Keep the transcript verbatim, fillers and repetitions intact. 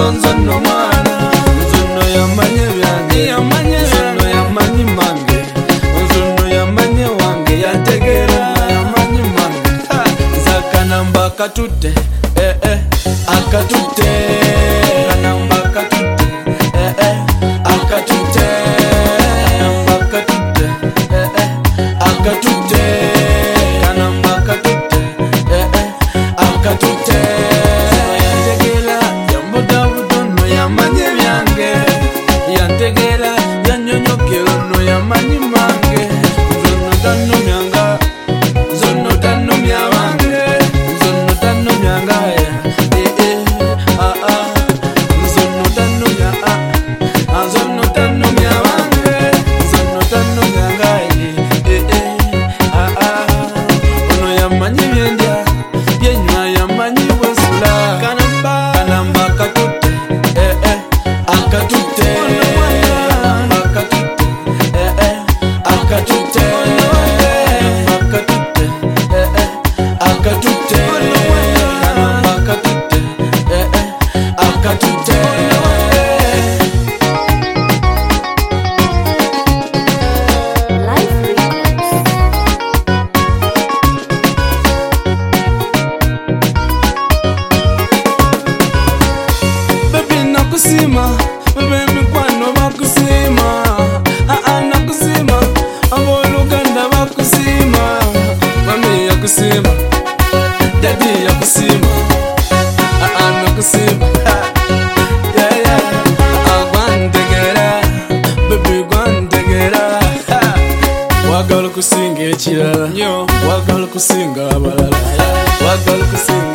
Nzono mwana Nzono yamanye byange Nzono yamanyi mange Nzono yamanye wange yantegera yamanyi mange Zakanamba akatute eh eh akatute Kanamba akatute eh eh akatute Kanamba akatute eh eh akatute Kanamba akatute eh eh akatute Yantegera yamboda budono yamanyi byange Yantegera yanyonyokero no yamanyi mange Nzono tano myanga Nzono tano myawange Nzono tano myanga eh eh ah ah Nzono tano mya ah ah Nzono tano myawange Nzono tano myanga eh eh ah ah Ono yamanyi byendya byenywa yamanyi wesula Kanamba Kanamba akatute eh eh akatute Kanamba akatute eh eh akatute Akatute eh eh akatute Kanamba akatute eh eh akatute Life Records. Baby nakusima, baby mikwano bakusima Ah ah nakusima, aboluganda bakusima Mami yakusima, daddy yakusima Ah ah nakusima, yeah yeah Ah ah gwantegera, baby gwantegera Wagala kusinga ekirala, wagala kusinga abalala Wagala kusinga